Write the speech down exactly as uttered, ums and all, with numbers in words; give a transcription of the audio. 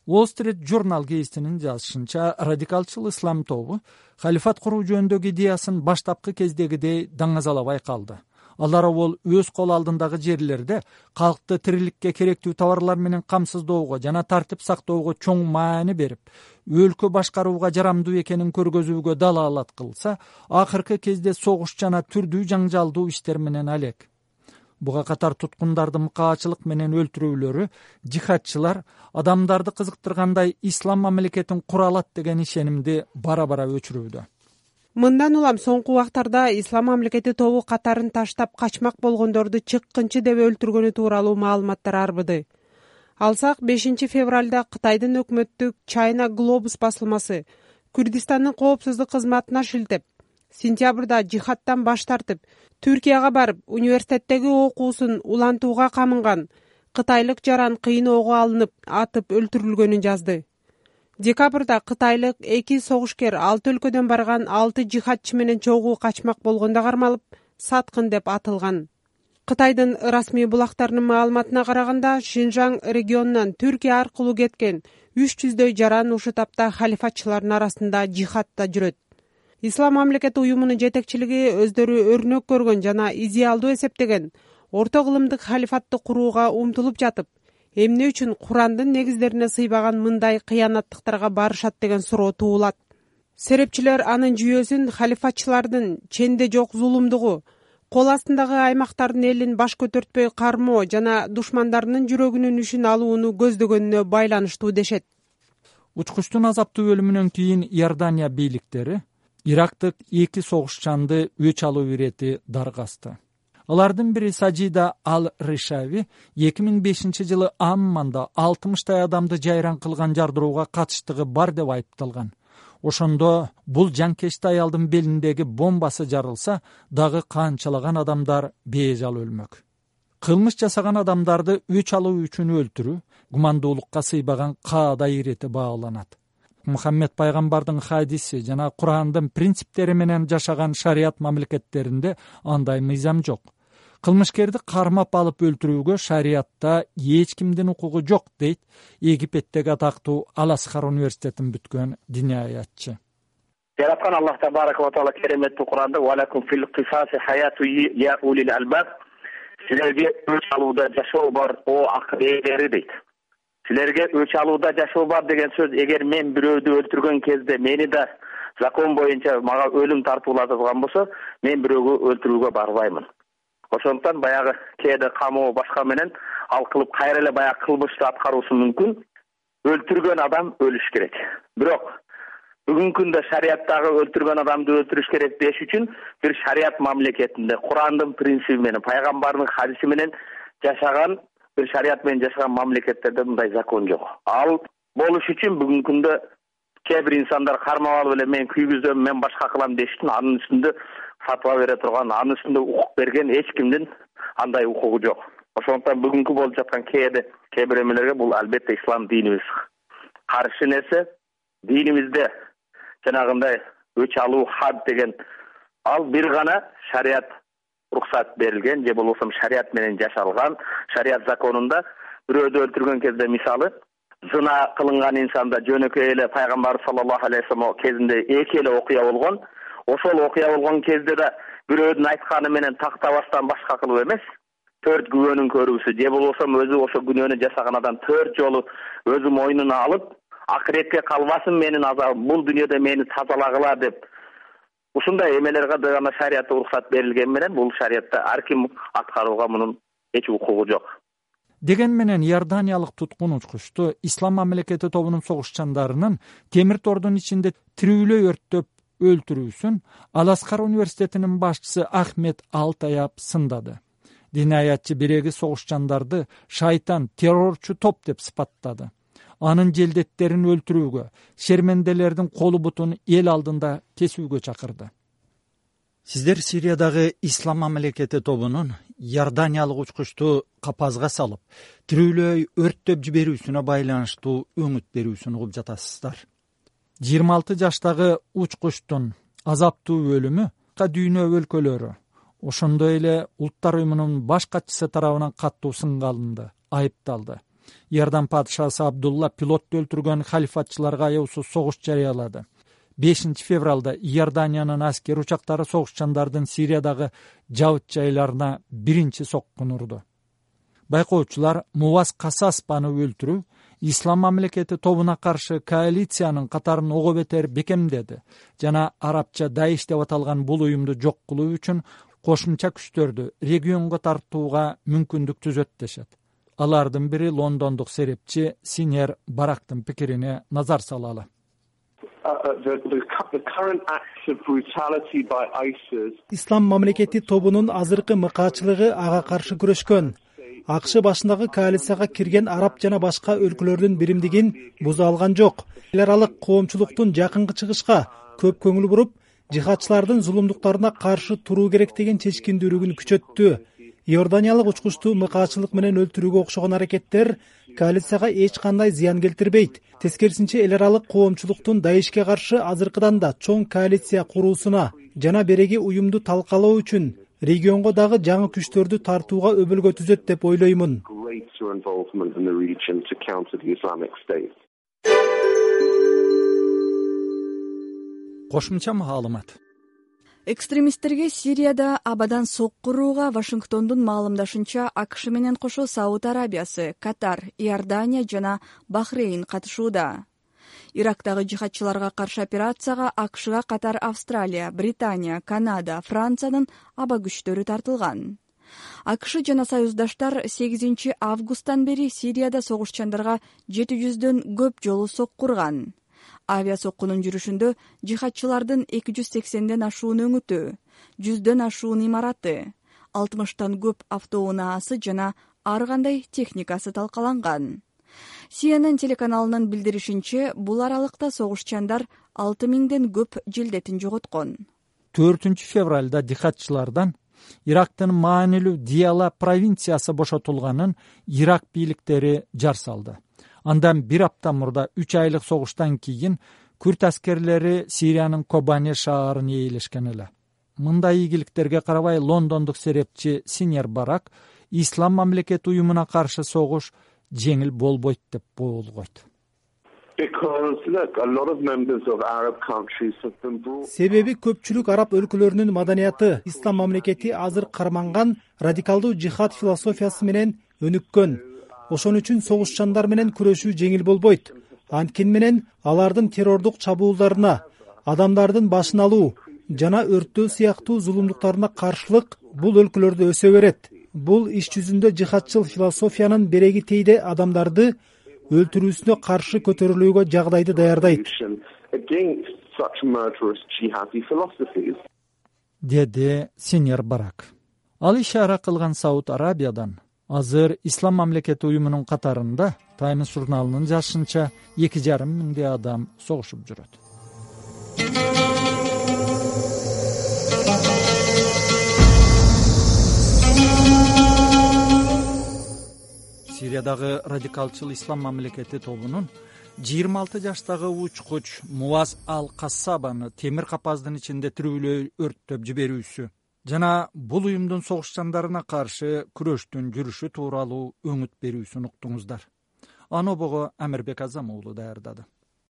Wall Street Journal гезитинин жазышынча, радикалчыл ислам тобу халифат куруу жөнүндөгү идеясын баштапкы кездегидей даңазалабай калды. Алар ол өз кол алдындагы жерлерде калкты тириликке керектүү товарлар менен камсыздоого жана тартип сактоого чоң маани берип, өлкө башкарууга жарамдуу экенин көргөзүүгө далаалат кылса, акыркы кезде согуш жана түрдүү жаңжалдуу иштер менен алек. Буга катар туткундарды мыкаачылык менен өлтүрүүлөрү, жихадчылар адамдарды кызыктыргандай ислам мамлекетин кура алат деген ишенимди бара-бара өчүрүүдө. Мындан улам соңку убактарда ислам мамлекети тобу катарын таштап качмак болгондорду чыккынчы деп өлтүргөнү тууралуу маалыматтар арбыды. Алсак, бешинчи февралда Кытайдын өкмөттүк China Globus басылмасы Күрдистандын коопсуздук кызматына шилтеп, сентябрда жихадтан баш тартып, Түркияга барып, университеттеги окуусун улантууга камынган кытайлык жаран кыйын ого алынып, атып өлтүрүлгөнүн жазды. Декабрда кытайлык эки согушкер алты өлкөдөн барган алты жихадчы менен чогуу качмак болгондо кармалып, саткын деп атылган. Кытайдын расмий булактарынын маалыматына караганда, Шинжаң регионунан Түркия аркылуу кеткен үч жүздөй жаран ушул тапта халифатчылардын арасында жихадта жүрөт. Ислам мамлекети уюмунун жетекчилиги өздөрү өрнөк көргөн жана идеалдуу эсептеген орто кылымдык халифатты курууга умтулуп жатып, эмне үчүн Курандын негиздерине сыйбаган мындай кыянаттыктарга барышат деген суроо туулат. Серепчилер анын жүйөсүн халифатчылардын ченде жок зулумдугу, кол астындагы аймактардын элин баш көтөртпөй кармоо жана душмандарынын жүрөгүнүн ишин алууну көздөгөнүнө байланыштуу дешет. Учкучтун азаптуу өлүмүнөн кийин Иордания бийликтери Ирактык эки согушчанды өч алуу ирети даргасты. Алардын бири Сажида Ал-Ришави эки миң бешинчи жылы Амманда алтымыштай адамды жайран кылган жардырууга катыштыгы бар деп айыпталган. Ошондо бул жанкечти аялдын белиндеги бомбасы жарылса, дагы канчалаган адамдар бейжал өлмөк. Кылмыш жасаган адамдарды өч алуу үчүн өлтүрүү гумандуулукка сыйбаган каадай ирети бааланат. Мухаммед пайгамбардын хадиси жана Курандын принциптери менен жашаган шарият мамлекеттеринде андай мыйзам жок. Кылмышкерди кармап алып өлтүрүүгө шариятта эч кимдин укугу жок, дейт Египеттеги атактуу Ал-Азхар университетин бүткөн диний аятчы. Жараткан Аллах табарaka ва таала кереметтүү Куранда «Валакум фил кисаси хаяту я улил албаб» силерге өч алууда жашоо бар, о акыл ээлери дейт. Силерге өч алууда жашоо бар деген сөз, эгер мен бирөөдү өлтүргөн кезде мени да закон боюнча мага өлүм тартуулатылган болсо, мен бирөөгө өлтүрүүгө барбаймын. Ошондуктан баягы кээде камоо башка менен ал кылып кайра эле баягы кылмышты аткаруусу мүмкүн. Өлтүргөн адам өлүш керек. Бирок бүгүнкү күндө шарияттагы өлтүргөн адамды өлтүрүш керек деш үчүн бир шарият мамлекетинде Курандын принциби менен, пайгамбардын хадиси менен жашаган бир шарият менен жашаган мамлекеттерде мындай закон жок. Ал болуш үчүн бүгүнкү күндө кээ бир инсандар кармап алып эле мен күйгүзөм, мен башка кылам деш үчүн анын үстүндө фатва бере турган, анын үстүндө укук берген эч кимдин андай укугу жок. Ошондуктан бүгүнкү болуп жаткан кээде кээ бир эмелерге бул албетте ислам динибиз каршы нерсе. Динибизде жанагындай өч алуу хад деген ал бир гана шарият уруксат берилген, же болбосо шарият менен жашалган, шарият законунда бирөөдү өлтүргөн кезде, мисалы, зына кылынган инсанда жөнөкөй эле пайгамбар саллаллаху алейхи вассалам кезинде эки эле окуя болгон. Ошол окуя болгон кезде да бирөөдүн айтканы менен тактабастан башка кылып эмес, төрт күбөнүн көрүүсү, же болбосо өзү ошо күнөөнү жасаган адам төрт жолу өзү мойнуна алып, акыретке калбасын менин азабым, бул дүйнөдө мени тазалагыла деп ушундай эмелерге гана шариятта уруксат берилген менен бул шариятта ар ким аткарууга мунун эч укугу жок. Деген менен Иорданиялык туткун учкучту ислам мамлекети тобунун согушчандарынын темир тордун ичинде тирүүлөй өрттөп өлтүрүүсүн Ал-Азхар университетинин башчысы Ахмед Алтаяп сындады. Динаятчы биреги согушчандарды шайтан, террорчу топ деп сыпаттады. Анын желдеттерин өлтүрүүгө, шерменделердин колу бутун эл алдында кесүүгө чакырды. Сиздер Сириядагы ислам мамлекети тобунун Иорданиялык учкучту капазга салып, тирүүлөй өрттөп жиберүүсүнө байланыштуу өңүт берүүсүн угуп жатасыздар. жыйырма алты жаштагы учкучтун азаптуу өлүмү дүйнө өлкөлөрү, ошондой эле Улуттар уюмунун баш катчысы тарабынан каттуу сынга алынды, айыпталды. Иордан падышасы Абдулла пилотту өлтүргөн халифатчыларга аяусуз согуш жарыялады. бешинчи февралда Иорданиянын аскер учактары согушчандардын Сириядагы жабыт жайларына биринчи соккун урду. Байкоочулар Муваз Касаспаны өлтүрүү Ислам мамлекети тобуна каршы коалициянын катарын ого бетер бекемдеди жана арабча Даиш деп аталган бул уюмду жок кылуу үчүн кошумча күчтөрдү регионго тартууга мүмкүндүк түзөт дешет. Алардын бири лондондук серепчи Синьер Барактын пикирине назар салалы. Ислам мамлекети тобунун азыркы мыкаачылыгы ага каршы күрөшкөн. АКШ башындагы коалицияга кирген араб жана башка өлкөлөрдүн биримдигин буза алган жок. Эл аралык коомчулуктун жакынкы чыгышка көп көңүл буруп, жихадчылардын зулумдуктарына каршы туруу керек деген чечкиндүүлүгүн күчөттү. Иорданиялык учкучту мыкаачылык менен өлтүрүүгө окшогон аракеттер коалицияга эч кандай зыян келтирбейт. Тескерисинче эл аралык коомчулуктун Даишке каршы азыркыдан да чоң коалиция куруусуна жана береги уюмду талкалоо үчүн регионго дагы жаңы күчтөрдү тартууга өбөлгө түзөт деп ойлоймун. Кошумча маалымат. Экстремисттерге Сирияда абадан сок курууга Вашингтондун маалымдашынча АКШ менен кошо Сауд Арабиясы, Катар, Иордания жана Бахрейн катышууда. Ирактагы жихадчыларга каршы операцияга АКШга катар Австралия, Британия, Канада, Франциянын аба күчтөрү тартылган. АКШ жана союздаштар сегизинчи августтан бери Сирияда согушчандарга жети жүздөн көп жолу сок курган. Авиа соккунун жүрүшүндө жихадчылардын эки жүз сексенден ашуун өңүтү, жүздөн ашуун имараты, алтымыштан көп автоунаасы жана ар кандай техникасы талкаланган. Си Эн Эн телеканалынын билдиришинче, бул аралыкта согушчандар алты миңден көп жилдетин жоготкон. төртүнчү февралда жихадчылардан Ирактын маанилүү Диала провинциясы бошотулганын Ирак бийликтери жар салды. Андан бир апта мурда үч айлык согуштан кийин күрт аскерлери Сириянын Кобане шаарына ээлешкен эле. Мындай ийгиликтерге карабай лондондук серепчи Синьер Барак Ислам мамлекети уюмуна каршы согуш жеңил болбойт деп боолгойт. Себеби көпчүлүк араб өлкөлөрүнүн маданияты Ислам мамлекети азыр карманган радикалдуу жихад философиясы менен өнүккөн. Ошон үчүн согушчандар менен күрөшүү жеңил болбойт. Анткени менен алардын террордук чабуулдарына, адамдардын башын алуу жана өрттөө сыяктуу зулумдуктарына каршылык бул өлкөлөрдө өсө берет. Бул иш жүзүндө жихадчыл философиянын береги тийде адамдарды өлтүрүүсүнө каршы көтөрүлүүгө жагдайды даярдайт, деди Синьер Барак. Ал ишара кылган Сауд Арабиядан азыр Ислам мамлекети уюмунун катарында Таймс журналынын жазышынча эки жарым миңдей адам согушуп жүрөт. Сириядагы радикалчыл Ислам мамлекети тобунун жыйырма алты жаштагы учкуч Муваз Ал-Кассабаны темир капаздын ичинде тирүүлөй өрттөп жиберүүсү жана бул уюмдун согушчандарына каршы күрөштүн жүрүшү тууралуу өңүт берүүсүн уктуңуздар. Аны обого Амирбек Азам уулу даярдады.